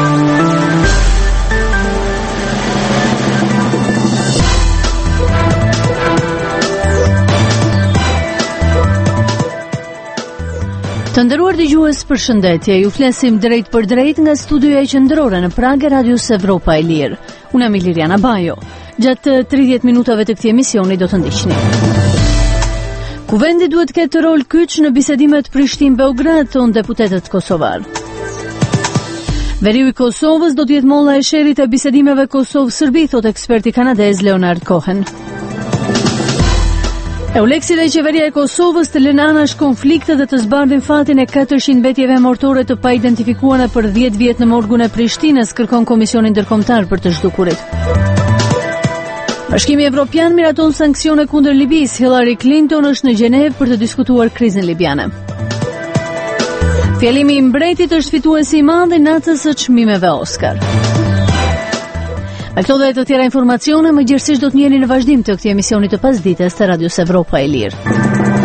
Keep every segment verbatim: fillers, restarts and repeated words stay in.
Të nderuar dëgjues, përshëndetje. Ju flasim drejt për drejt nga studioja qendrore në Prag e Radios Evropa e Lirë. Unë jam Liliana Bajo. Gjatë tridhjetë minutave të këtij emisioni do të ndiqni. Kuvendi duhet të ketë rol kyç në bisedimet Prishtinë-Beograd, thonë deputetët kosovar. Veriu i Kosovës do të jetë molla e sherrit e bisedimeve Kosovë-Serbi, thotë eksperti kanadez Leonard Cohen. Euleksi dhe qeveria e Kosovës të lënë anash konflikte dhe të zbardhin fatin e katërqind mbetjeve mortore të pa identifikuara për dhjetë vjet në morgun e Prishtinës, kërkon Komisioni Ndërkombëtar për të zhdukurit. Bashkimi Evropian miraton sanksione kundër Libisë. Hillary Clinton është në Gjenevë për të diskutuar krizën libiane. Fjalimi i mbretit është fituesi i madh i natës së çmimeve Oscar. Me këto dhe të tjera informacione, më gjithsesi do të njeni në vazhdim të këtij emisioni të pasdites të Radios Evropa e Lirë.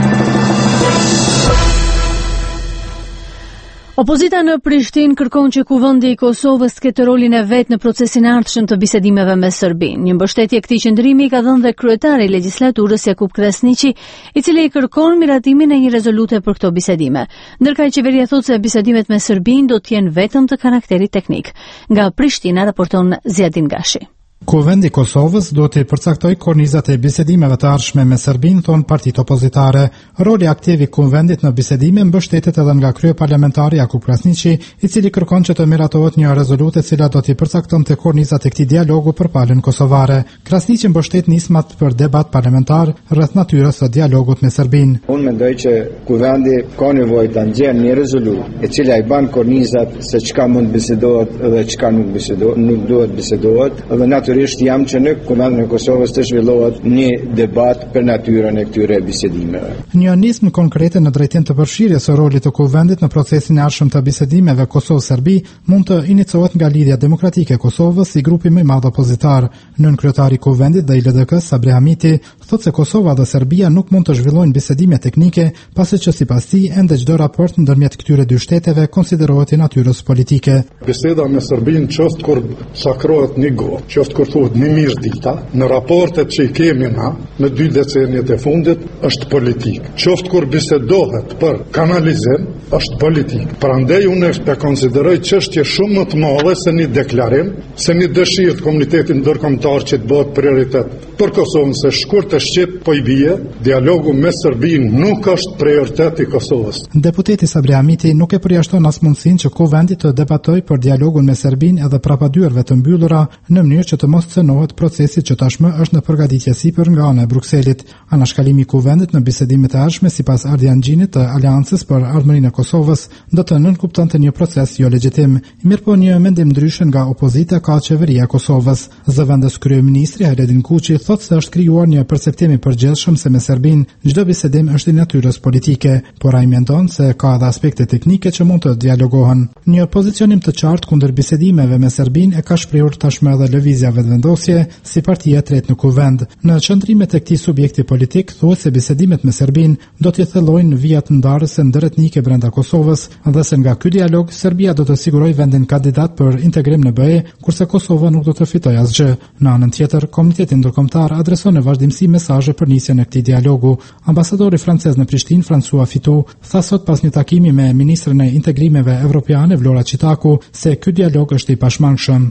Opozita në Prishtinë kërkon që kuvendi i Kosovës të ketë rolin e vet në procesin e ardhshëm të bisedimeve me Serbinë. Një mbështetje këtij qëndrimi ka dhënë dhe kryetari i legjislaturës Jakub Krasniqi, i cili i kërkon miratimin e një rezolute për këto bisedime. Ndërkaq qeveria thotë se bisedimet me Serbinë do të jenë vetëm të karakterit teknik. Nga Prishtina raporton Ziadin Gashi. Kuvendi i Kosovës duhet të përcaktoj kornizat e bisedimeve të ardhshme me Serbinë, thon partitë opozitare. Roli aktiv i kuvendit në bisedime mbështetet edhe nga kryeparlamentari Jakub Krasniqi, i cili kërkon që të miratohet një rezolutë e cila do të përcaktonte kornizat e këtij dialogu për palën kosovare. Krasniqi mbështet nismat për debat parlamentar rreth natyrës së dialogut me Serbinë. Unë mendoj që kuvendi ka nevojë ta nxjerrë një rezolutë e cila i ban kornizat se çka mund bisedohet dhe çka nuk bisedohet, nuk duhet bisedohet, dhe natyrisht jam që në Kuvendin e Kosovës të zhvillohet një debat për natyrën e këtyre bisedimeve. Një nismë konkrete në drejtim të përfshirjes së rolit të kuvendit në procesin e ardhshëm të bisedimeve Kosovë-Serbi mund të iniciohet nga Lidhja Demokratike e Kosovës, si grupi më i madh opozitar. Nën kryetari i kuvendit dhe i L D K-s Sabri Hamiti thotë se Kosova dhe Serbia nuk mund të zhvillojnë bisedime teknike, pasi që sipas tij ende çdo raport ndërmjet këtyre dy shteteve konsiderohet i natyrës politike. Biseda me Serbinë qoftë kur sakrohet një gotë, qoftë kur thuhet një mirë dita, në raportet që i kemi na në dy decenjet e fundit është politik. Qoftë kur bisedohet për kanalizim, është politik. Prandaj unë e konsideroj çështje shumë më të madhe se një deklarim, se një dëshirë të komunitetit ndërkombëtar që të bëhet prioritet për Kosovën, se shkurt e shqip po i bie, dialogu me Serbinë nuk është prioritet i Kosovës. Deputeti Sabri Hamiti nuk e përjashton as mundësinë që kuvendi të debatojë për dialogun me Serbinë edhe prapadyerve të mbyllura në mënyrë që të mos cënohet procesi që tashmë është në përgatitje sipër nga ana e Brukselit. Anashkalimi i kuvendit në bisedimet e ardhshme sipas Ardian Gjinit të Aleancës për Ardhmërinë e Kosovës do të nënkuptonte një proces jo legjitim. Mirëpo një mendim ndryshe nga opozita ka qeveria e Kosovës. Zëvendës kryeministri Hajredin Kuçi thotë se është krijuar një perceptim i përgjithshëm se me Serbinë çdo bisedim është i natyrës politike, por ai mendon se ka edhe aspekte teknike që mund të dialogohen. Një pozicionim të qartë kundër bisedimeve me Serbinë e ka shprehur tashmë edhe lëvizja vetëvendosje si partia e tretë në kuvend. Në qëndrimet e këtij subjekti politik thuhet se bisedimet me Serbinë do të thellojnë vijat ndarëse ndëretnike brenda Kosovës, dhe se nga ky dialog Serbia do të sigurojë vendin kandidat për integrim në B E, kurse Kosova nuk do të fitojë asgjë. Në anën tjetër, komuniteti ndërkombëtar adreson në vazhdimsi mesazhe për nisjen e këtij dialogu. Ambasadori francez në Prishtinë, François Fitou, tha sot pas një takimi me ministren e integrimeve evropiane Vlora Çitaku se ky dialog është i pashmangshëm.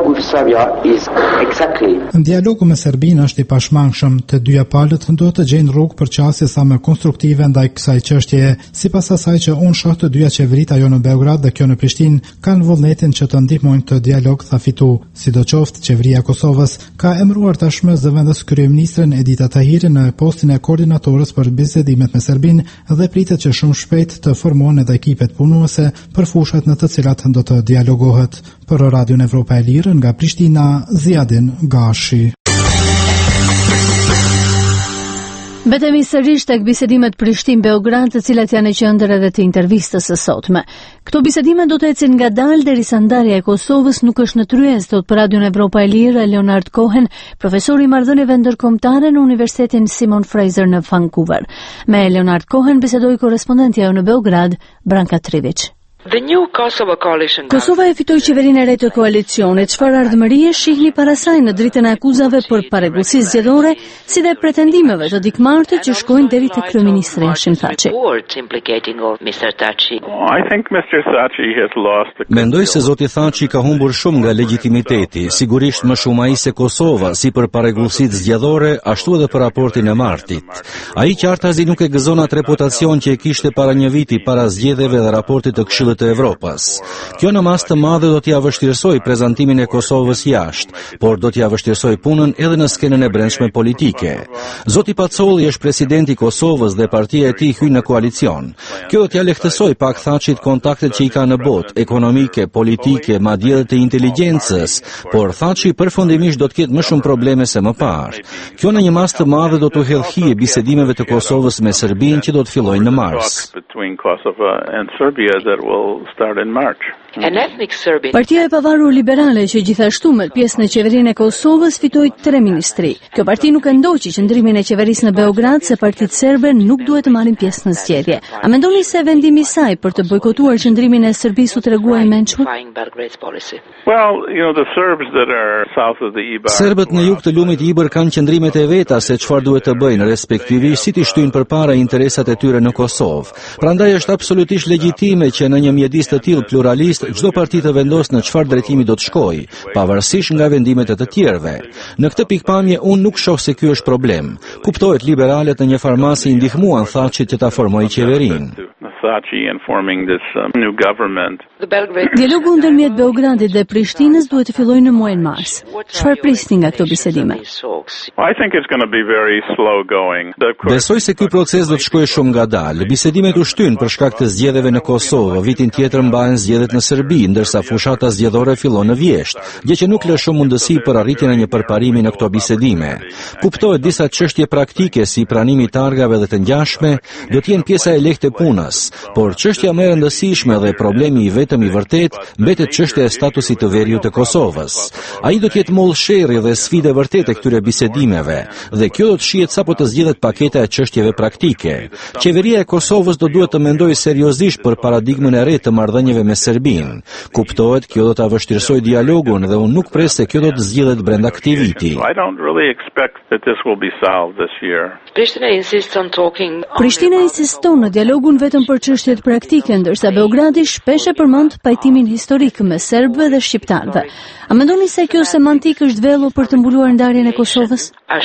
Exactly. Dialogu me Serbinë është i pashmangshëm. Të dyja palët duhet të gjejnë rrugë për qasje sa më konstruktive ndaj kësaj çështjeje. Sipas asaj që unë shoh të dyja qeverit, ajo në Beograd dhe kjo në Prishtinë, kanë vullnetin që të ndihmojnë këtë dialog, tha Fitu. Sidoqoftë, qeveria e Kosovës ka emëruar tashmë zëvendës kryeministren Edita Tahiri në postin e koordinatorës për bisedimet me Serbinë dhe pritet që shumë shpejt të formohen edhe ekipet punuese për fushat në të cilat do të dialogohet. Për Radion Evropa e Lirë nga Prishtina, Ziadin Gashi. Mbetemi sërish tek bisedimet Prishtinë-Beograd, të cilat janë e qendër edhe të intervistës së sotme. Këto bisedime do të ecin ngadalë derisa ndarja e Kosovës nuk është në tryezë, thot për Radion Evropa e Lirë Leonard Cohen, profesor i marrëdhënieve ndërkombëtare në Universitetin Simon Fraser në Vancouver. Me Leonard Cohen bisedoi korrespondentja jo në Beograd, Branka Trivić. Kosova e fitoi qeverinë e re të koalicionit. Çfarë ardhmërie shihni para saj në dritën e akuzave për parregullsi zgjedhore, si dhe pretendimeve të dikmartit që shkojnë deri te kryeministri Hashim Thaçi? Mendoj se zoti Thaçi ka humbur shumë nga legitimiteti, sigurisht më shumë ai se Kosova, si për parregullsitë zgjedhore, ashtu edhe për raportin e martit. Ai qartazi nuk e gëzon atë reputacion që e kishte para një viti para zgjedhjeve dhe raportit të Këshillit të Evropas. Kjo në mas të madhe do t'ja vështirësoj prezantimin e Kosovës jashtë, por do t'ja vështirësoj punën edhe në skenën e brendshme politike. Zoti Pacolli është presidenti i Kosovës dhe partia e tij hyn në koalicion. Kjo do t'ja lehtësoj pak Thaçit kontaktet që i ka në botë, ekonomike, politike, madje edhe të inteligjencës, por Thaçi përfundimisht do të ketë më shumë probleme se më parë. Kjo në një mas të madhe do t'u hedhë hije bisedimeve të Kosovës me Serbinë që do të fillojnë në mars. Partia e Pavarur Liberale, që gjithashtu merr pjesë në qeverinë e Kosovës, fitoi tre ministri. Kjo parti nuk e ndoqi qëndrimin e qeverisë në Beograd se partitë serbe nuk duhet të marrin pjesë në zgjedhje. A mendoni se vendimi i saj për të bojkotuar qëndrimin e Serbisë u tregua i mençur? Serbët në jug të lumit Ibër kanë qëndrimet e veta se çfarë duhet të bëjnë, respektivisht si t'i shtyjnë përpara interesat e tyre në Kosovë. Prandaj është absolutisht legjitime që në një mjedis të tillë pluralist çdo parti të vendosë në çfarë drejtimi do të shkojë, pavarësisht nga vendimet e të tjerëve. Në këtë pikpamje unë nuk shoh se ky është problem. Kuptohet, liberalet në një farmasi i ndihmuan Thaçit që ta formojë qeverinë. Dialogu ndërmjet Beogradit dhe Prishtinës duhet të fillojë në muajin mars. Çfarë prisni nga këto bisedime? Besoj se ky proces do të shkojë shumë ngadalë. Bisedimet u shtyn për shkak të zgjedhjeve në Kosovë, vitin tjetër mbahen zgjedhjet në Serbi, ndërsa fushata zgjedhore fillon në vjesht, gjë që nuk lë shumë mundësi për arritjen e një përparimi në këto bisedime. Kuptohet, disa çështje praktike si pranimi i targave dhe të ngjashme do të jenë pjesa e lehtë e punës, por çështja më e rëndësishme dhe problemi i vetëm i vërtet mbetet çështja e statusit të veriut të Kosovës. Ai do të jetë mollsherrri dhe sfidë e vërtetë e këtyre bisedimeve, dhe kjo do të shihet sapo të zgjidhet paketa e çështjeve praktike. Qeveria e Kosovës do duhet të mendojë seriozisht për paradigmën e re të marrëdhënieve me Serbinë. Kuptohet, kjo do ta vështirësojë dialogun dhe unë nuk pres se kjo do të zgjidhet brenda këtij viti. Prishtina insiston në dialogun vetëm për çështjet praktike, ndërsa Beogradi shpesh e përmend pajtimin historik me serbëve dhe shqiptarëve. A mendoni se kjo semantik është vello për të mbuluar ndarjen e Kosovës?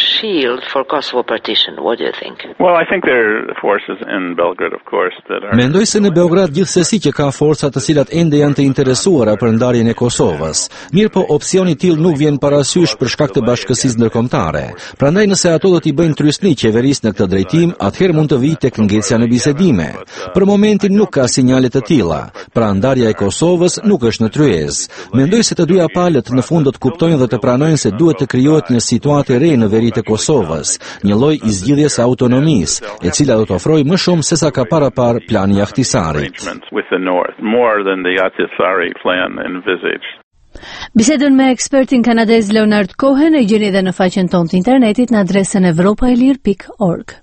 Mendoj se në Beograd gjithsesi që ka forca të cilat ende janë të interesuara për ndarjen e Kosovës. Mirë po, opsioni i tillë nuk vjen parasysh për shkak të bashkësisë ndërkombëtare. Prandaj nëse ato do t'i bëjnë trysni qeverisë në këtë drejtim, atëherë mund të vijë tek ngecja në bisedime. Për momentin nuk ka sinjale të tilla, pra ndarja e Kosovës nuk është në tryezë. Mendoj se të dyja palët në fund do të kuptojnë dhe të pranojnë se duhet të krijohet një situatë e re në veri të Kosovës, një lloj i zgjidhjes autonomisë, e cila do të ofrojë më shumë se sa ka parapar plani i Ahtisarit. Bisedën me ekspertin kanadez Leonard Cohen e gjeni edhe në faqen tonë të internetit në adresën evropaelir pikë org.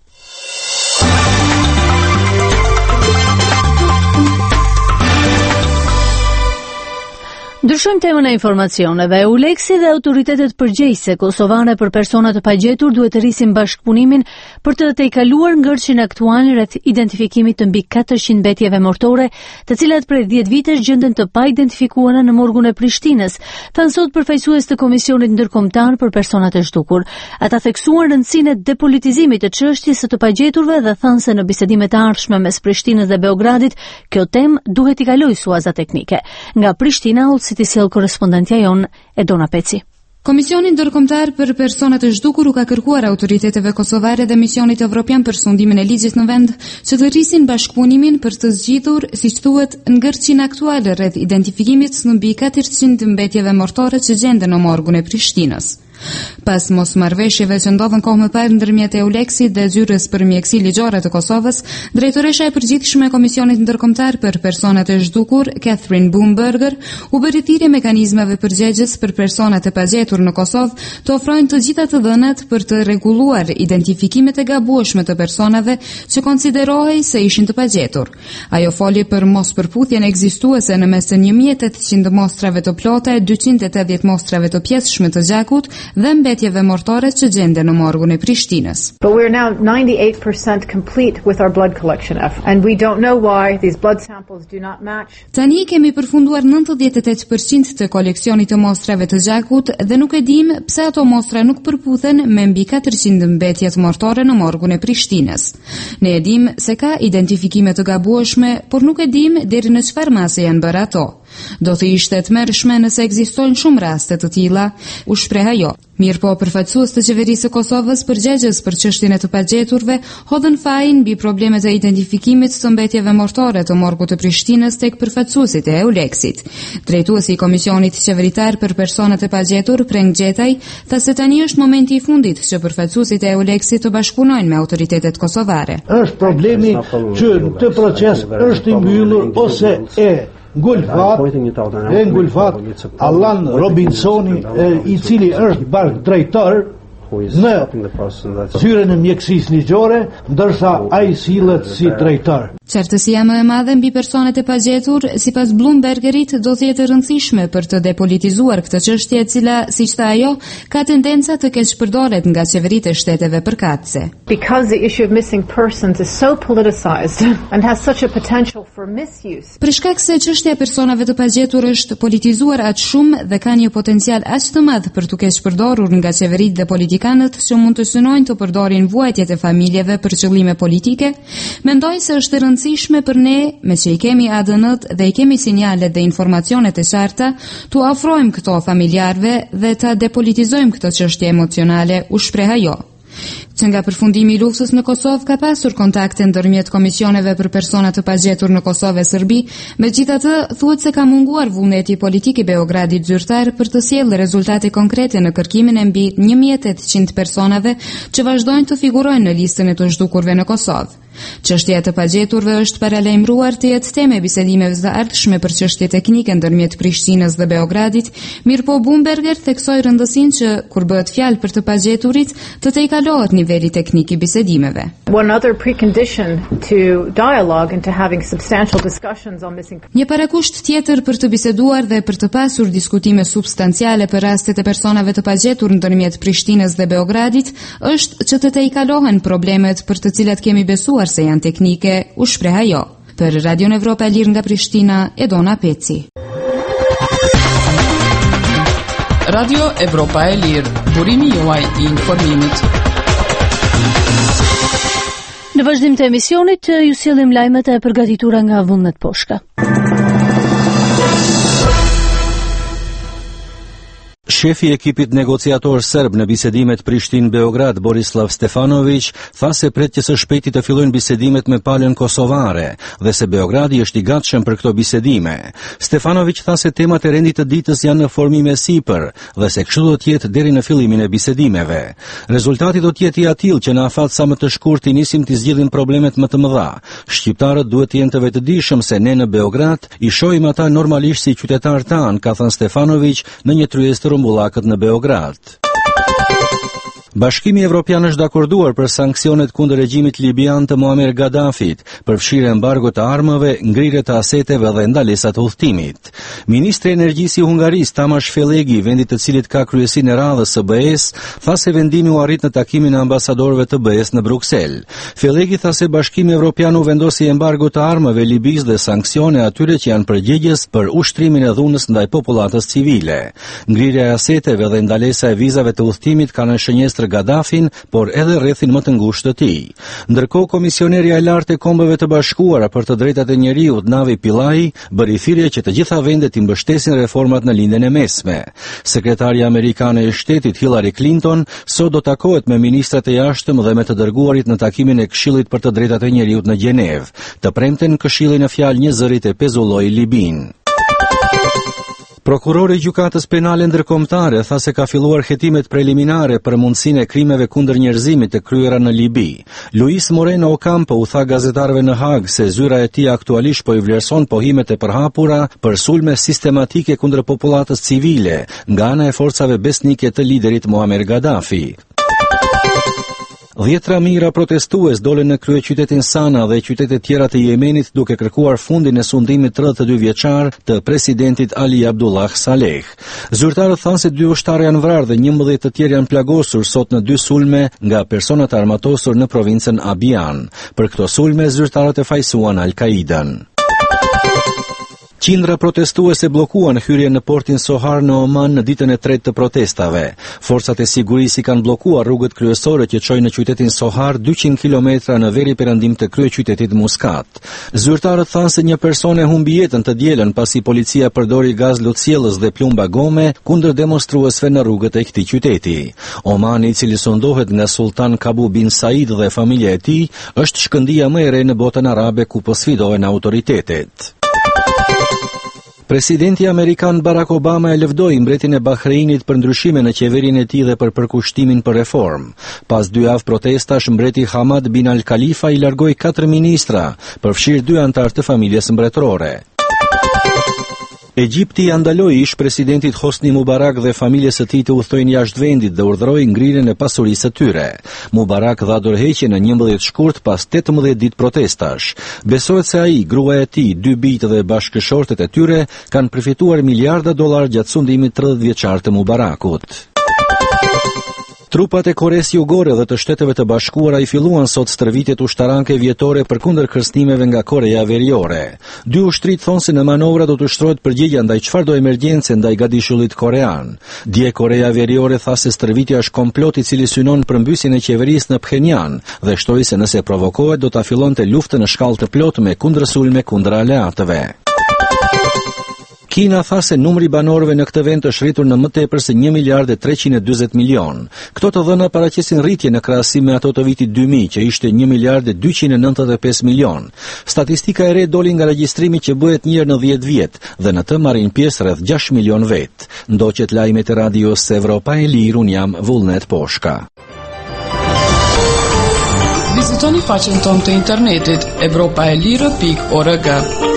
Ndryshojmë temën e informacioneve. Euleksi dhe autoritetet përgjegjëse kosovare për persona të pagjetur duhet të rrisin bashkëpunimin për të tejkaluar ngërçin aktual rreth identifikimit të mbi katërqind mbetjeve mortore, të cilat prej dhjetë vitesh gjenden të paidentifikuara në morgun e Prishtinës, thanë sot përfaqësues të Komisionit Ndërkombëtar për Personat e Zhdukur. Ata theksuan rëndësinë e depolitizimit të çështjes së të pagjeturve dhe thanë se në bisedimet e ardhshme mes Prishtinës dhe Beogradit, kjo temë duhet i kalojë suaza teknike. Nga Prishtina, si të sjell korrespondentja jon Edona Peci. Komisioni Ndërkombëtar për Personat e Zhdukur u ka kërkuar autoriteteve kosovare dhe Misionit Evropian për sundimin e ligjit në vend që të rrisin bashkëpunimin për të zgjidhur, siç thuhet, ngërçin aktual rreth identifikimit së mbi katërqind mbetjeve mortore që gjenden në morgun e Prishtinës. Pas mosmarrëveshjeve që ndodhen kohë më parë ndërmjet EULEX-it dhe Zyrës për Mjekësi Ligjore të Kosovës, drejtoresha e përgjithshme e Komisionit Ndërkombëtar për Personat e Zhdukur, Catherine Boomberger, u bëri thirrje mekanizmave përgjegjës për personat e pagjetur në Kosovë të ofrojnë të gjitha të dhënat për të rregulluar identifikimet e gabueshme të personave që konsiderohej se ishin të pagjetur. Ajo foli për mospërputhjen ekzistuese në mes të një mijë e tetëqind mostrave të plota e dyqind e tetëdhjetë mostrave të pjesëshme të gjakut dhe mbetjeve mortore që gjenden në morgun e Prishtinës. But we're now ninety-eight percent complete with our blood collection effort, and we don't know why these blood samples do not match. Tani kemi përfunduar nëntëdhjetë e tetë përqind të koleksionit të mostrave të gjakut dhe nuk e dim pse ato mostra nuk përputhen me mbi katërqind mbetjet mortore në morgun e Prishtinës. Ne e dim se ka identifikime të gabueshme, por nuk e dim deri në çfarë mase janë bërë ato. Do të ishte të mërshme nëse ekzistojnë shumë raste të tilla, u shpreh ajo. Mirë po, përfaqësues të qeverisë së Kosovës përgjegjës për çështjen e të pagjeturve hodhën fajin mbi problemet e identifikimit të mbetjeve mortore të morgut të Prishtinës tek përfaqësuesit e EULEX-it. Drejtuesi i Komisionit Qeveritar për Personat e Pagjetur, Preng Gjetaj, tha se tani është momenti i fundit që përfaqësuesit e EULEX-it të bashkëpunojnë me autoritetet kosovare. Është problemi që këtë proces është i mbyllur ose e Ngulfat, e Ngulfat Allan Robinsoni, i cili është bashkë drejtor në zyrën e mjekësisë ligjore, ndërsa ai sillet si drejtor. Qartësia më e madhe mbi personat e pagjetur, sipas Bloombergerit, do të jetë e rëndësishme për të depolitizuar këtë çështje e cila, siç tha ajo, ka tendenca të keqpërdoret nga qeveritë e shteteve përkatëse. Because the issue of missing persons is so politicized and has such a potential for misuse. Për shkak se çështja e personave të pagjetur është politizuar aq shumë dhe ka një potencial aq të madh për të keqpërdorur nga qeveritë dhe politikanët që mund të synojnë të përdorin vuajtjet e familjeve për qëllime politike, mendoj se është e rëndësishme për ne, me që i kemi A D N-t dhe i kemi sinjalet dhe informacionet e qarta, të ofrojmë këto familjarve dhe të depolitizojmë këtë çështje emocionale, u shpreh ajo. Që nga përfundimi i luftës në Kosovë ka pasur kontakte ndërmjet komisioneve për persona të pagjetur në Kosovë e Serbi, megjithatë thuhet se ka munguar vullneti politik i Beogradit zyrtar për të sjellë rezultate konkrete në kërkimin e mbi një mijë e tetëqind personave që vazhdojnë të figurojnë në listën e të zhdukurve në Kosovë. Çështja e të pagjeturve është paralajmëruar të jetë temë e bisedimeve të ardhshme për çështje teknike ndërmjet Prishtinës dhe Beogradit, mirëpo Bloomberger theksoi rëndësinë që kur bëhet fjalë për të pagjeturit, të tejkalohet niveli teknik i bisedimeve. One other precondition to dialogue and to having substantial discussions on missing. Një parakusht tjetër për të biseduar dhe për të pasur diskutime substanciale për rastet e personave të pagjetur ndërmjet Prishtinës dhe Beogradit është që të tejkalohen problemet për të cilat kemi besuar se janë teknike, u shpreh ajo. Për Radion Evropa e Lirë nga Prishtina, Edona Peci. Radio Evropa e Lirë, burimi juaj i informimit. Në vazhdim të emisionit, ju sjellim lajmet e përgatitura nga Vullnet Poshka. Shefi i ekipit negociator serb në bisedimet Prishtinë-Beograd, Borislav Stefanović, tha se pret që së shpejti të fillojnë bisedimet me palën kosovare dhe se Beogradi është i gatshëm për këto bisedime. Stefanović tha se temat e rendit të ditës janë në formim e sipër dhe se kështu do të jetë deri në fillimin e bisedimeve. Rezultati do të jetë i atill që në afat sa më të shkurt i nisim të zgjidhim problemet më të mëdha. Shqiptarët duhet të jenë të vetëdijshëm se ne në Beograd i shohim ata normalisht si qytetar tan, ka thënë Stefanović në një tryezë rumbullakët në Beograd. Bashkimi Evropian është dakorduar për sanksionet kundër regjimit libian të Muammar Gaddafit, përfshirë embargo të armëve, ngrirje të aseteve dhe ndalesa të udhëtimit. Ministri i Energjisë i Hungarisë, Tamas Felegi, vendit të cilit ka kryesinë e radhës së B E-s, tha se vendimi u arrit në takimin e ambasadorëve të B E-s në Bruksel. Felegi tha se Bashkimi Evropian u vendosi embargo të armëve Libisë dhe sanksione atyre që janë përgjegjës për ushtrimin e dhunës ndaj popullatës civile. Ngrirja e aseteve dhe ndalesa e vizave të udhëtimit kanë shënjesë Gaddafin, por edhe rrethin më të ngushtë të tij. Ndërkohë, komisionerja e lartë e Kombeve të Bashkuara për të drejtat e njeriut, Navi Pillai, bëri thirrje që të gjitha vendet i mbështesin reformat në lindjen e mesme. Sekretarja amerikane e shtetit Hillary Clinton sot do takohet me ministrat e jashtëm dhe me të dërguarit në takimin e Këshillit për të drejtat e njeriut në Gjenevë. Të premten Këshilli në fjalë një zërit e pezulloi Libin. Prokurori i Gjykatës Penale Ndërkombëtare tha se ka filluar hetimet preliminare për mundësinë e krimeve kundër njerëzimit të kryera në Libi. Luis Moreno Ocampo u tha gazetarëve në Hag se zyra e tij aktualisht po i vlerëson pohimet e përhapura për sulme sistematike kundër popullatës civile nga ana e forcave besnike të liderit Muammar Gaddafi. Dhjetra mijëra protestues dolën në kryeqytetin Sana dhe qytete tjera të Yemenit duke kërkuar fundin e sundimit tridhjetë e dy vjeçar të presidentit Ali Abdullah Saleh. Zyrtarët thanë se dy ushtarë janë vrarë dhe njëmbëdhjetë të tjerë janë plagosur sot në dy sulme nga personat armatosur në provincën Abian. Për këto sulme zyrtarët e fajsuan Al-Qaidan. Qindra protestuese bllokuan hyrjen në portin Sohar në Oman në ditën e tretë të protestave. Forcat e sigurisë kanë bllokuar rrugët kryesore që çojnë në qytetin Sohar dyqind kilometra në veri perëndim të kryeqytetit Muscat. Zyrtarët thanë se një person e humbi jetën të dielën pasi policia përdori gaz lutësjellës dhe plumba gome kundër demonstruesve në rrugët e këtij qyteti. Omani, i cili sundohet nga Sultan Qaboos bin Said dhe familja e tij, është shkëndija më e re në botën arabe ku po sfidohen autoritetet. Presidenti Amerikan Barack Obama e lëvdoi mbretin e Bahreinit për ndryshime në qeverinë e tij dhe për përkushtimin për reformë. Pas dy javë protestash, mbreti Hamad bin Al Khalifa i largoi katër ministra, përfshirë dy antar të familjes mbretërore. Egjipti andaloi ish presidentit Hosni Mubarak dhe familjes së tij të udhtojnë jashtë vendit dhe urdhëroi ngrirjen e pasurisë së tyre. Mubarak dha dorëheqje në njëmbëdhjetë shkurt pas tetëmbëdhjetë ditë protestash. Besohet se ai, gruaja e tij, dy bijtë dhe bashkëshortet e tyre kanë përfituar miliarda dollar gjatë sundimit tridhjetë vjeçar të Mubarakut. Trupat e Koresë Jugore dhe të Shteteve të Bashkuara i filluan sot stërvitjet ushtaranke vjetore përkundër kërcënimeve nga Korea Veriore. Dy ushtrit thonë se në manovra do të ushtrohet përgjigje ndaj çfarëdo emergjence ndaj gadishullit korean. Dje Korea Veriore tha se stërvitja është komplot i cili synon përmbysjen e qeverisë në Phenjan dhe shtoi se nëse provokohet do ta fillonte luftën në shkallë të plotë me kundërsulme kundër aleatëve. Kina tha se numri banorëve në këtë vend është rritur në më tepër se një miliard e treqind e dyzet milion. Këto të dhëna paraqesin rritje në krahasim me ato të vitit dy mijë, që ishte një miliard e dyqind e nëntëdhjetë e pesë milion. Statistika e re doli nga regjistrimi që bëhet një herë në dhjetë vjet dhe në të marrin pjesë rreth gjashtë milion vet. Ndoqet lajmet e radios Evropa e Lirë, un jam Vullnet Poshka. Vizitoni faqen tonë të internetit evropa e lirë pikë org.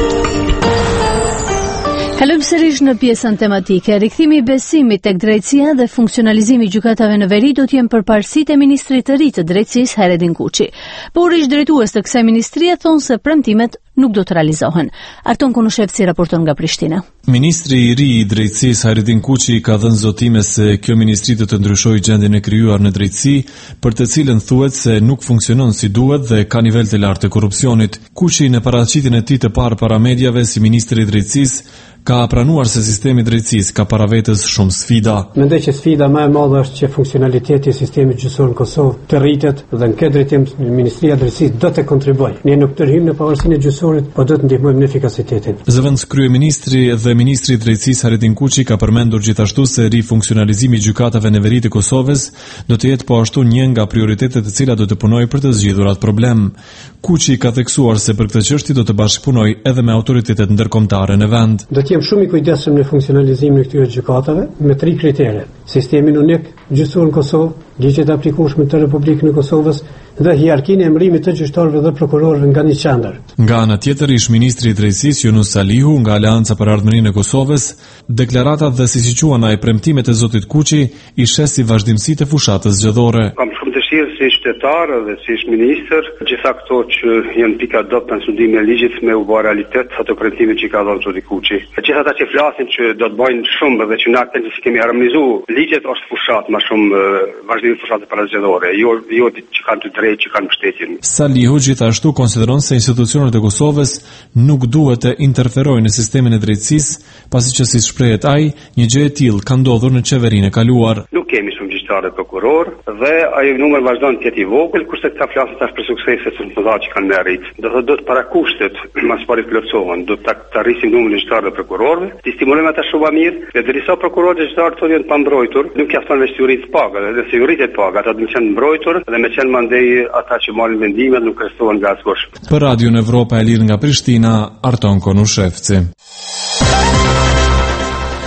Kalojmë sërish në pjesën tematike. Rikthimi i besimit tek drejtësia dhe funksionalizimi i gjykatave në veri do të jenë përparësitë e ministrit të ri të drejtësisë Heredin Kuçi. Por ish drejtues të kësaj ministrie thonë se premtimet nuk do të realizohen. Arton Konushevci raporton nga Prishtina. Ministri i ri i drejtësisë Heredin Kuçi ka dhënë zotime se kjo ministri do të ndryshojë gjendjen e krijuar në drejtësi, për të cilën thuhet se nuk funksionon si duhet dhe ka nivel të lartë të korrupsionit. Kuçi në paraqitjen e tij të parë para mediave si ministri i drejtësisë ka pranuar se sistemi i drejtësisë ka para vetes shumë sfida. Mendoj që sfida më e madhe është që funksionaliteti i sistemit gjyqësor në Kosovë të rritet dhe në këtë drejtim Ministria e Drejtësisë do të kontribuojë. Ne nuk tërhim në pavarësinë e gjyqësorit, por do të ndihmojmë në efikasitetin. Zëvendës kryeministri dhe ministri i drejtësisë Heredin Kuçi ka përmendur gjithashtu se rifunksionalizimi i gjykatave në veri të Kosovës do të jetë po ashtu një nga prioritetet të cilat do të punojë për të zgjidhur atë problem. Kuçi ka theksuar se për këtë çështje do të bashkëpunojë edhe me autoritetet ndërkombëtare në vend. Do të jem shumë i kujdesshëm në funksionalizimin e këtyre gjykatave me tri kritere: sistemin unik gjyqësor në Kosovë, ligjet e aplikueshme të Republikës së Kosovës dhe hierarkinë e emërimit të gjyqtarëve dhe prokurorëve nga një qendër. Nga ana tjetër, ish ministri i drejtësisë Yunus Salihu nga Aleanca për Ardhmërinë e Kosovës, deklaratat dhe si si quan ai premtimet e zotit Kuçi i shes si vazhdimsi të fushatës zgjedhore. Kam shumë dëshirë si qytetar dhe si ministër, gjitha këto që janë pika dop në studimin e ligjit me u bë realitet ato premtime që ka dhënë zoti Kuçi. Gjithë ata që flasin që do të bëjnë shumë dhe që na kanë që kemi harmonizuar ligjet është fushat më shumë vazhdimi i fushatës parazgjedhore, jo jo që kanë të drejtë që kanë mbështetjen. Salihu gjithashtu konsideron se institucionet e Kosovës nuk duhet të interferojnë në sistemin e drejtësisë, pasi që si shprehet ai, një gjë e tillë ka ndodhur në qeverinë e kaluar. Nuk kemi shumë gjyqtarë prokuror dhe ai numër vazhdon të jetë i vogël, kurse këta flasin tash për sukseset të mëdha që kanë merrit. Do të do të parakushtet mas pari plotësohen, do të të rrisim numrin e gjyqtarëve dhe prokurorëve, të stimulojmë ata shumë mirë, dhe derisa prokurorët dhe gjyqtarët tonë janë pa mbrojtur, nuk ja thon vetë jurit paga, dhe se jurit e paga, ata do të qenë mbrojtur dhe me qenë mandej ata që marrin vendimet nuk kërkohen nga askush. Për Radion Evropa e Lirë nga Prishtina, Arton Konushevci.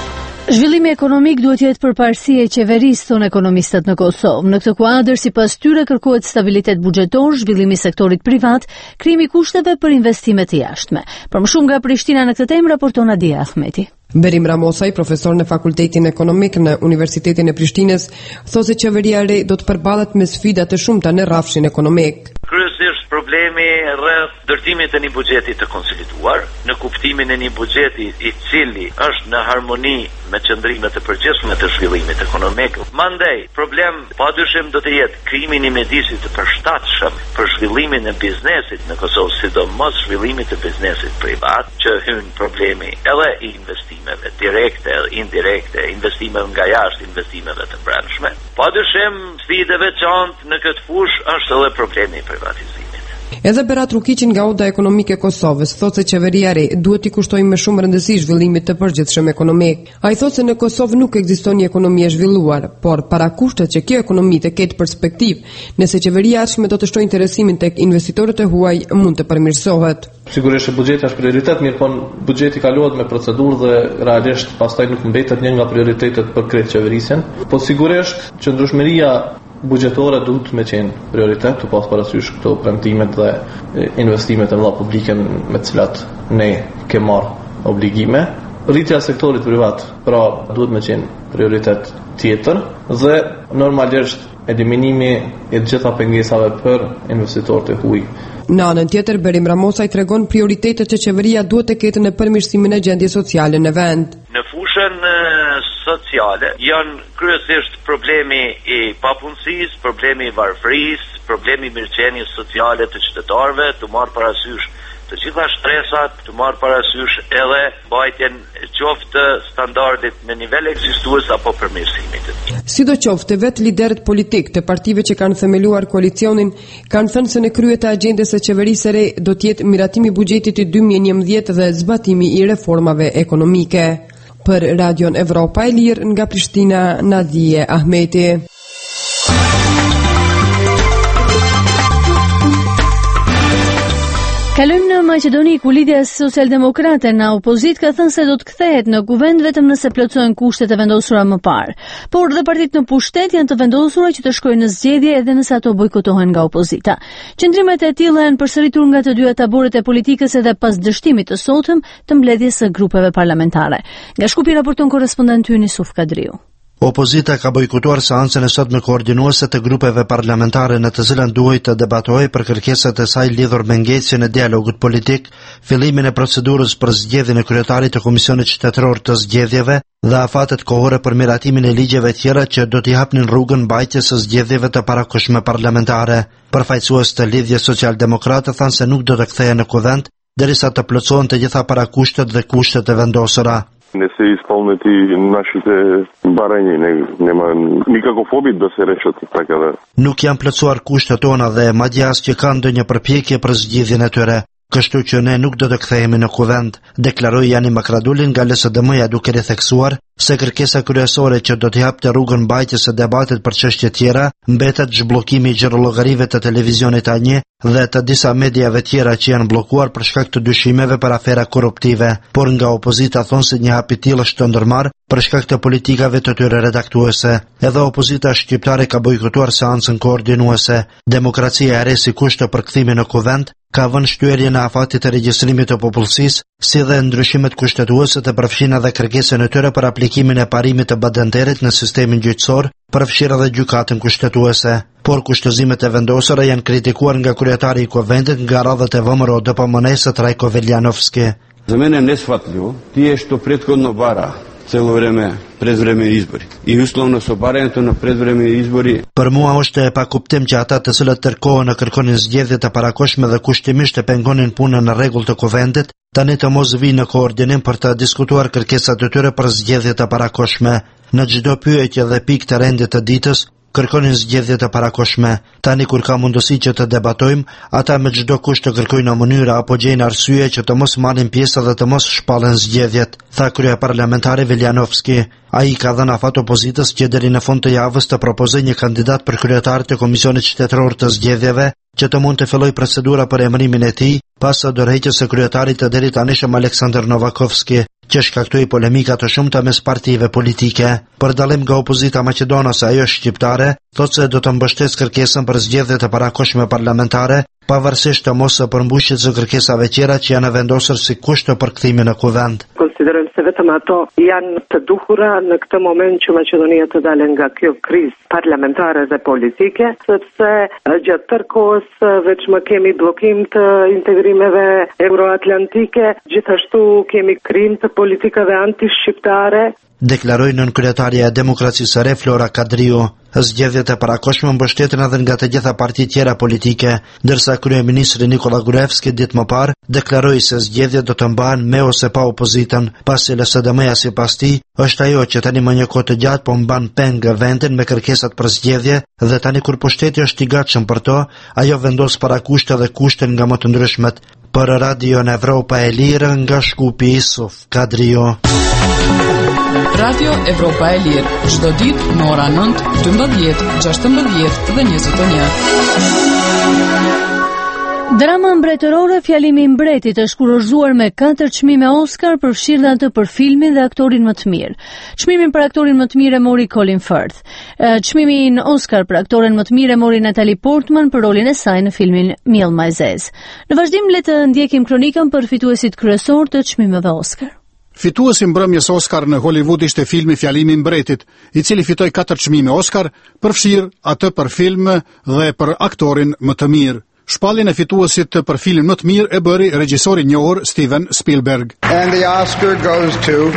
Zhvillimi ekonomik duhet jetë përparësia e qeverisë, thonë ekonomistët në Kosovë. Në këtë kuadër, sipas tyre, kërkohet stabilitet buxhetor, zhvillimi i sektorit privat, krijimi kushteve për investime të jashtme. Për më shumë nga Prishtina në këtë temë raporton Adia Ahmeti. Berim Ramosaj, profesor në Fakultetin Ekonomik në Universitetin e Prishtinës, thotë se qeveria e re do të përballet me sfida të shumta në rrafshin ekonomik. Kryesisht problemi rreth ndërtimit të një buxheti të konsoliduar, në kuptimin e një buxheti i cili është në harmoni me qëndrimet e përgjithshme të zhvillimit ekonomik. Mandej, problem padyshim do të jetë krijimi i një mjedisi të përshtatshëm për zhvillimin e biznesit në Kosovë, sidomos zhvillimit të biznesit privat, që hyn problemi edhe i investimeve direkte edhe indirekte, investimeve nga jashtë, investimeve të brendshme. Padyshim, sfida e veçantë në këtë fushë është edhe problemi i privatizimit. Edhe Berat Rukiqin nga Oda Ekonomike e Kosovës thotë se qeveria e re duhet i kushtojë më shumë rëndësi zhvillimit të përgjithshëm ekonomik. Ai thotë se në Kosovë nuk ekziston një ekonomi e zhvilluar, por para kushtet që kjo ekonomi të ketë perspektivë, nëse qeveria ardhshme do të shtojë interesimin tek investitorët e huaj, mund të përmirësohet. Sigurisht që buxheti është prioritet, mirë po buxheti kalohet me procedurë dhe realisht pastaj nuk mbetet një nga prioritetet për krejt qeverisjen. Po sigurisht që ndryshmëria buxhetore duhet me qenë prioritet, të pas parasysh këto premtimet dhe investimet e mëdha publike me të cilat ne kemi marrë obligime. Rritja e sektorit privat, pra duhet me qenë prioritet tjetër dhe normalisht eliminimi i të gjitha pengesave për investitorët e huaj. Në anën tjetër, Berim Ramosaj tregon prioritetet që qeveria duhet të ketë në përmirësimin e gjendjes sociale në vend. Në fushën sociale janë kryesisht problemi i papunësisë, problemi i varfërisë, problemi i mirëqenies sociale të qytetarëve, të marrë parasysh të gjitha shtresat, të marrë parasysh edhe mbajtjen qoftë standardit në nivel ekzistues apo përmirësimit të tij. Sidoqoftë, vetë liderët politik të partive që kanë themeluar koalicionin kanë thënë se në krye të agjendes së qeverisë së re do të jetë miratimi i buxhetit i dy mijë e njëmbëdhjetë dhe zbatimi i reformave ekonomike. Për Radion Evropa e Lirë nga Prishtina, Nadije Ahmeti. Kalojmë në Maqedoni, ku lidhja socialdemokrate në opozit ka thënë se do të kthehet në kuvend vetëm nëse plotësohen kushtet e vendosura më parë. Por dhe partitë në pushtet janë të vendosura që të shkojnë në zgjedhje edhe nëse ato bojkotohen nga opozita. Qëndrimet e tilla janë përsëritur nga të dyja taborët e politikës edhe pas dështimit të sotëm të mbledhjes së grupeve parlamentare. Nga Shkupi raporton korrespondenti ynë Yusuf Kadriu. Opozita ka bojkotuar seancën e sotme koordinuese të grupeve parlamentare në të cilën duhej të debatojë për kërkesat e saj lidhur me ngecjen e dialogut politik, fillimin e procedurës për zgjedhjen e kryetarit të Komisionit Qytetëror të Zgjedhjeve dhe afatet kohore për miratimin e ligjeve tjera që do t'i hapnin rrugën mbajtjes së zgjedhjeve të parakohshme parlamentare. Përfaqësues të Lidhjes Socialdemokrate thanë se nuk do të kthehen në kuvend derisa të plotësohen të gjitha parakushtet dhe kushtet e vendosura. Не се изпълнят и нашите барања, не, нема никаков обид да се решат, така да. Nuk janë plotësuar kushtet tona dhe madje as që ka ndonjë përpjekje për zgjidhjen e tyre. Kështu që ne nuk do të kthehemi në kuvend, deklaroi Jani Makradulin nga L S D M-ja duke ritheksuar se kërkesa kryesore që do t'i hapte rrugën mbajtjes së debatit për çështje tjera mbetet zhbllokimi i gjerolollëgarive të televizionit A një dhe të disa mediave tjera që janë bllokuar për shkak të dyshimeve për afera korruptive, por nga opozita thonë se një hap i tillë është të ndërmarrë për shkak të politikave të tyre redaktuese. Edhe opozita shqiptare ka bojkotuar seancën koordinuese. Demokracia e re si kusht të përkthimin në kuvend ka vënë shtyerjen e afatit të regjistrimit të popullsisë, si dhe ndryshimet kushtetuese të përfshin edhe kërkesën e tyre për aplikimin e parimit të badenterit në sistemin gjyqësor, përfshirë edhe gjykatën kushtetuese. Por kushtëzimet e vendosura janë kritikuar nga kryetari i kuvendit nga radhët e V M R O D P M N-s Trajko Veljanovski. За мен е несфатливо тие што претходно бара цело време предвремени избори. И условно со барањето на предвремени избори. Për mua është e pakuptim që ata të cilët tërkohen e kërkonin zgjedhje të parakohshme dhe kushtimisht e pengonin punën në rregull të kuvendit, tani të mos vinë në koordinim për të diskutuar kërkesat e tyre për zgjedhje të parakohshme. Në çdo pyetje dhe pikë të rendit të ditës kërkonin zgjedhje të parakohshme. Tani kur ka mundësi që të debatojmë, ata me çdo kusht të kërkojnë mënyra apo gjejnë arsye që të mos marrin pjesë dhe të mos shpallen zgjedhjet, tha kryeparlamentari Veljanovski. Ai ka dhënë afat opozitës që deri në fund të javës të propozojë një kandidat për kryetar të Komisionit Qytetëror të Zgjedhjeve, që të mund të fillojë procedura për emërimin e tij pas së dorëheqjes së kryetarit të deri tanishëm Aleksandr Novakovski, që shkaktoi polemika të shumta mes partive politike. Për dallim nga opozita maqedonase, ajo shqiptare thotë se do të mbështesë kërkesën për zgjedhje të parakohshme parlamentare, pavarësisht të mos së përmbushjes së kërkesave tjera që janë vendosur si kusht për kthimin në kuvend. Konsiderojmë se vetëm ato janë të duhura në këtë moment që Maqedonia të dalë nga kjo krizë parlamentare dhe politike, sepse gjatë tërë kohës vetëm kemi bllokim të integrimeve euroatlantike, gjithashtu kemi krim të politikave anti-shqiptare. Deklaroi nën kryetaria e Demokracisë së Re Flora Kadriu. Zgjedhjet e parakohshme mbështeten edhe nga të gjitha partitë tjera politike, ndërsa kryeministri Nikola Gruevski ditë më parë deklaroi se zgjedhjet do të mbahen me ose pa opozitën, pasi L S D M-ja sipas tij është ajo që tani më një kohë të gjatë po mban peng vendin me kërkesat për zgjedhje dhe tani kur pushteti është i gatshëm për to, ajo vendos parakushte dhe kushte nga më të ndryshmet. Për Radio Evropa e Lirë nga Shkupi Isuf Kadrio. Radio Evropa e Lirë, çdo ditë në ora nëntë, dymbëdhjetë, gjashtëmbëdhjetë dhe njëzet e një. Drama mbretërore Fjalimi i mbretit është kurorzuar me katër çmime Oscar për fshirjen atë për filmin dhe aktorin më të mirë. Çmimin për aktorin më të mirë e mori Colin Firth. Çmimin Oscar për aktoren më të mirë e mori Natalie Portman për rolin e saj në filmin Mjellma e Zezë. Në vazhdim le të ndjekim kronikën për fituesit kryesor të çmimeve Oscar. Fituesi mbrëmjes Oscar në Hollywood ishte filmi Fjalimi i mbretit, i cili fitoi katër çmime Oscar, përfshir atë për film dhe për aktorin më të mirë. Shpalljen e fituesit për filmin më të mirë e bëri regjisori i njohur Steven Spielberg. And the Oscar goes to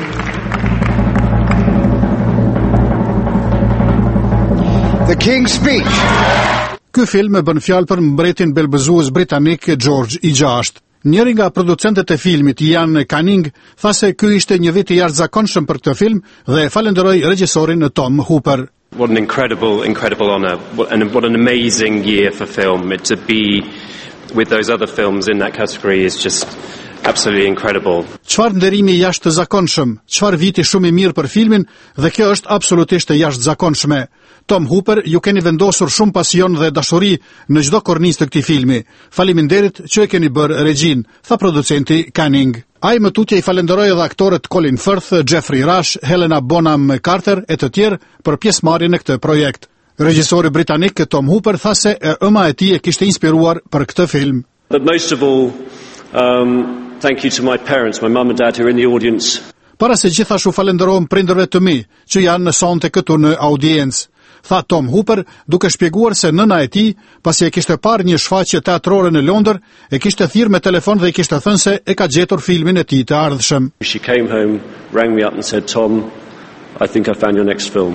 The King's Speech. Ky film bën fjalë për mbretin belbëzues britanik George i gjashtë. Njëri nga producentët e filmit, Ian Canning, tha se ky ishte një vit i jashtëzakonshëm për këtë film dhe falenderoi regjisorin Tom Hooper. What an incredible, incredible honor, and what an amazing year for film. It to be with those other films in that category is just absolutely incredible. Çfarë nderimi i jashtëzakonshëm, çfarë viti shumë i mirë për filmin dhe kjo është absolutisht e jashtëzakonshme. Tom Hooper, ju keni vendosur shumë pasion dhe dashuri në çdo kornizë të këtij filmi. Faleminderit që e keni bërë regjin, tha producenti Canning. Ai më tutje i falenderoi edhe aktorët Colin Firth, Jeffrey Rush, Helena Bonham Carter e të tjerë për pjesëmarrjen në këtë projekt. Regjisori britanik Tom Hooper tha se ëma e tij e kishte inspiruar për këtë film. But most of all, um, thank you to my parents, my mum and dad who are in the audience. Para se gjithashtu falenderojmë prindërve të mi që janë sonte këtu në audiencë, tha Tom Hooper, duke shpjeguar se nëna e tij, pasi e kishte parë një shfaqje teatrore në Londër, e kishte thirrë me telefon dhe i kishte thënë se e ka gjetur filmin e tij të ardhshëm. She came home, rang me up and said, "Tom, I think I found your next film."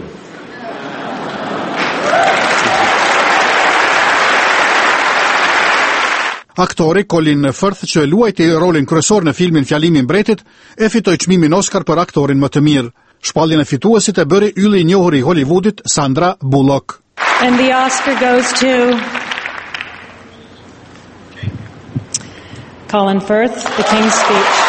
Aktori Colin Firth, që luajti rolin kryesor në filmin Fjalimi i mbretit, e fitoi çmimin Oscar për aktorin më të mirë. Shpalljen e fituesit e bëri ylli i njohur i Hollywoodit Sandra Bullock. And the Oscar goes to Colin Firth, The King's Speech.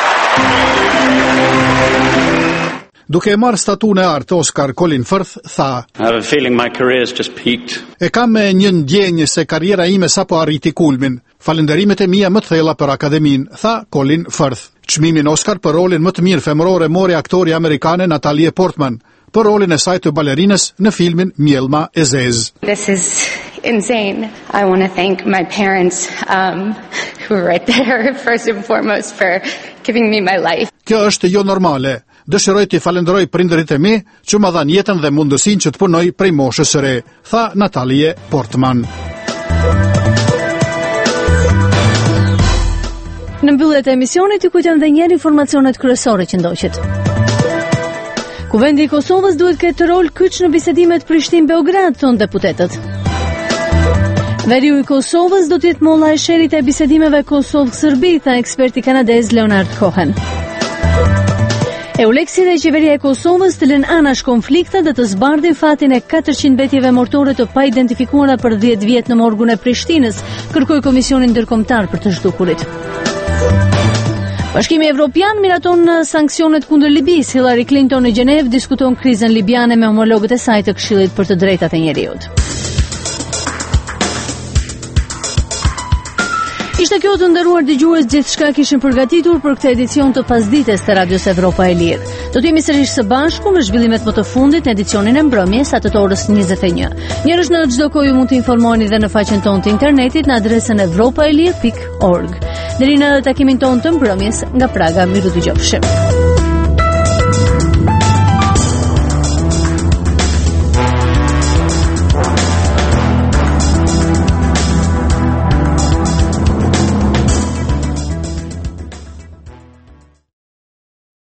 Duke e marrë statun e artë Oscar, Colin Firth tha: I have a feeling my career's just peaked. E kam me një ndjenjë se karriera ime sapo arriti kulmin. Falënderimet e mia më të thella për Akademinë, tha Colin Firth. Çmimin Oscar për rolin më të mirë femëror e mori aktori amerikane Natalie Portman për rolin e saj të balerinës në filmin Mjellma e Zezë. This is insane. I want to thank my parents um who were right there first and foremost for giving me my life. Kjo është jo normale. Dëshiroj të falenderoj prindërit e mi që më dhanë jetën dhe mundësinë që të punoj prej moshës së re, tha Natalie Portman. Në mbyllje të emisionit i kujtojmë edhe një herë informacionet kryesore që ndoqet. Kuvendi i Kosovës duhet ketë rol kyç në bisedimet Prishtinë-Beograd, thonë deputetët. Veriu i Kosovës do të jetë molla e sherrit e bisedimeve Kosovë-Serbi, tha eksperti kanadez Leonard Cohen. Euleksi dhe qeveria e Kosovës të lënë anash konflikte dhe të zbardhin fatin e katërqind mbetjeve mortore të pa identifikuara për dhjetë vjet në morgun e Prishtinës, kërkoi Komisionin Ndërkombëtar për të zhdukurit. Bashkimi Evropian miraton sanksionet kundër Libisë. Hillary Clinton në Gjenevë diskuton krizën libiane me homologët e saj të Këshillit për të Drejtat e Njeriut. Ishte kjo, të nderuar dëgjues, gjithçka kishin përgatitur për këtë edicion të pasdites të Radios Evropa e Lirë. Do të jemi sërish së bashku me zhvillimet më të fundit në edicionin e mbrëmjes atë të orës njëzet e një. Njerëz në çdo kohë mund të informoheni dhe në faqen tonë të internetit në adresën evropaelir pikë org. Deri në takimin tonë të mbrëmjes nga Praga, miru dëgjofshim.